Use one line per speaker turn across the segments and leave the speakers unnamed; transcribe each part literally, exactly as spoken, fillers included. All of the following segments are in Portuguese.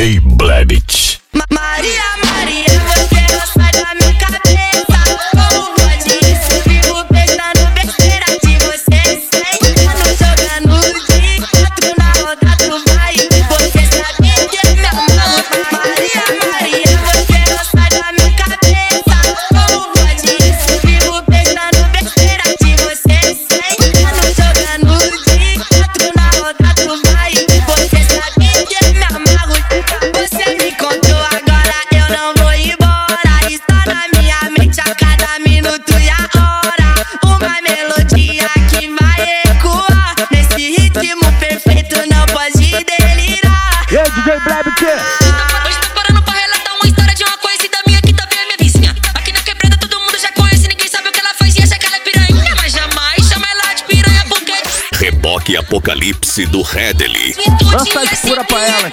J Blebit.
Ma Maria, Maria, você não sai da minha cabeça. Como pode isso? Vivo pensando besteira de você. Sentando, jogando de quatro na roda do vai. Você sabe que é meu amor. Maria, Maria, você não sai da minha cabeça. Como pode isso? Vivo pensando besteira de você. Sentando, jogando de quatro na roda do vai. Você sabe que é meu amor. Você me contou agora, eu não vou embora. Está na minha mente a cada minuto e a hora. Uma melodia que vai ecoar. Nesse ritmo perfeito não pode delirar.
E aí, D J Blebit?
Hoje tô parando pra relatar uma história de uma conhecida minha que também é minha vizinha. Aqui na quebrada todo mundo já conhece, ninguém sabe o que ela faz e acha que ela é piranha. Mas jamais chama ela de piranha porque
Reboque Apocalipse do Redley.
Lança a escura pra ela.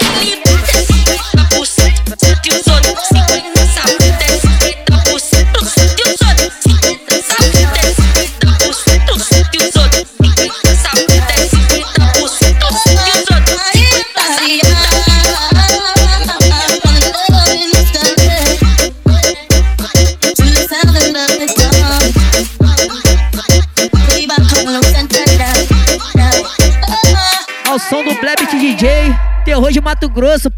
Ao som do Blebit D J, terror de Mato Grosso.